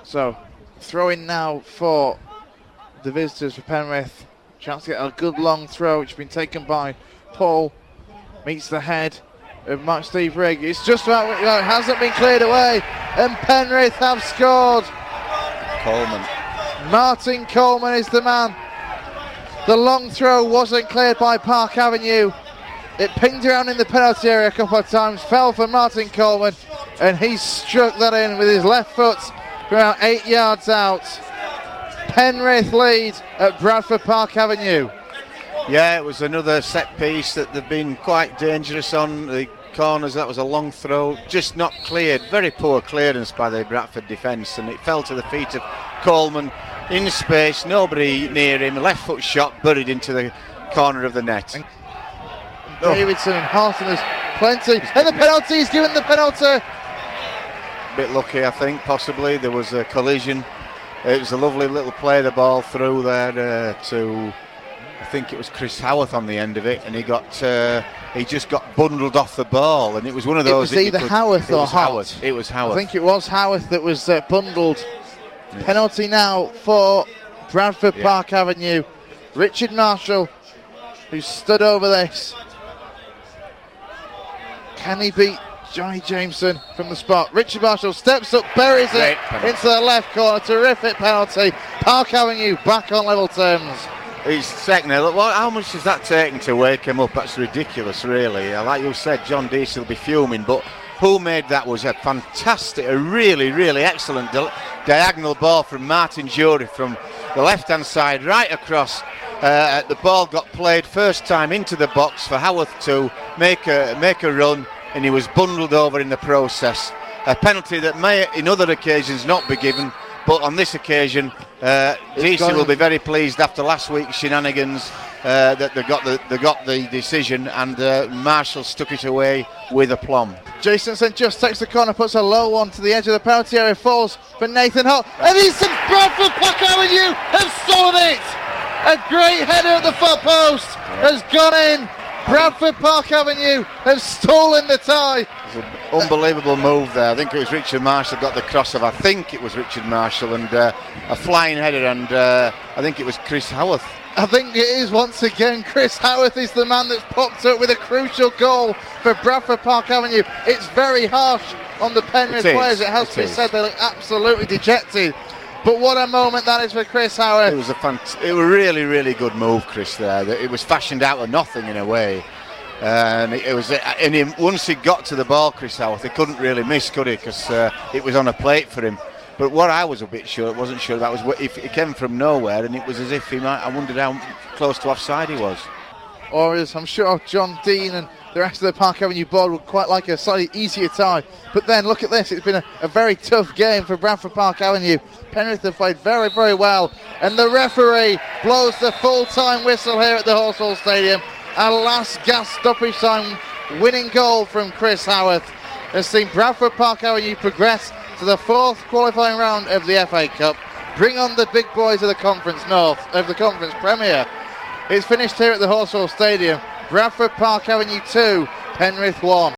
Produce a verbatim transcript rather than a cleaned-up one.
So, throwing now for the visitors for Penrith. Chance to get a good long throw, which has been taken by Paul. Meets the head of Mark Steve Rigg. It's just about, you know, it hasn't been cleared away, and Penrith have scored. Coleman. Martin Coleman is the man. The long throw wasn't cleared by Park Avenue. It pinged around in the penalty area a couple of times, fell for Martin Coleman, and he struck that in with his left foot from about eight yards out. Penrith lead at Bradford Park Avenue. Yeah, it was another set piece that they've been quite dangerous on the corners. That was a long throw, just not cleared. Very poor clearance by the Bradford defence, and it fell to the feet of Coleman in space, nobody near him. Left foot shot buried into the corner of the net. And Davidson and Harton has plenty, and the penalty, he's given the penalty. A bit lucky, I think, possibly. There was a collision. It was a lovely little play, the ball through there uh, to, I think it was Chris Howarth on the end of it, and he got uh, he just got bundled off the ball, and it was one of those. It was either could, Howarth it or was Hart. Howarth. It was Howarth. I think it was Howarth that was uh, bundled. Yeah. Penalty now for Bradford yeah. Park Avenue. Richard Marshall, who stood over this. Can he beat Johnny Jameson from the spot? Richard Marshall steps up, buries it into the left corner. Terrific penalty. Park Avenue back on level terms. He's second there. Look, how much is that taking to wake him up? That's ridiculous, really. Like you said, John Deasy will be fuming, but who made that was a fantastic, a really, really excellent di- diagonal ball from Martin Jury from the left-hand side right across. Uh, the ball got played first time into the box for Howarth to make a make a run, and he was bundled over in the process. A penalty that may, in other occasions, not be given, but on this occasion, uh, Deasy will be very pleased after last week's shenanigans uh, that they got the they got the decision, and uh, Marshall stuck it away with aplomb. Jason St just takes the corner, puts a low one to the edge of the penalty area, falls for Nathan Holt, and he's Bradford Park Avenue have stolen it. A great header at the far post has gone in. Bradford Park Avenue have stolen the tie. It's an unbelievable move there. I think it was Richard Marshall got the crossover. I think it was Richard Marshall and uh, a flying header, and uh, I think it was Chris Howarth. I think it is once again. Chris Howarth is the man that's popped up with a crucial goal for Bradford Park Avenue. It's very harsh on the Penrith it players. It has it to be is. said, they look absolutely dejected. But what a moment that is for Chris Howarth. It was a fant- it was a really, really good move, Chris. There, it was fashioned out of nothing in a way, and it was. And he, once he got to the ball, Chris Howarth, he couldn't really miss, could he? Because uh, it was on a plate for him. But what I was a bit sure, wasn't sure about was if it came from nowhere, and it was as if he might. I wondered how close to offside he was. Or as I'm sure John Dean and the rest of the Park Avenue board would quite like a slightly easier tie. But then look at this, it's been a, a very tough game for Bradford Park Avenue. Penrith have played very, very well, and the referee blows the full-time whistle here at the Horsehall Stadium. A last gasp stoppage time winning goal from Chris Howarth has seen Bradford Park Avenue progress to the fourth qualifying round of the F A Cup. Bring on the big boys of the Conference North, of the Conference Premier. It's finished here at the Horsehall Stadium. Bradford Park Avenue two, Penrith one.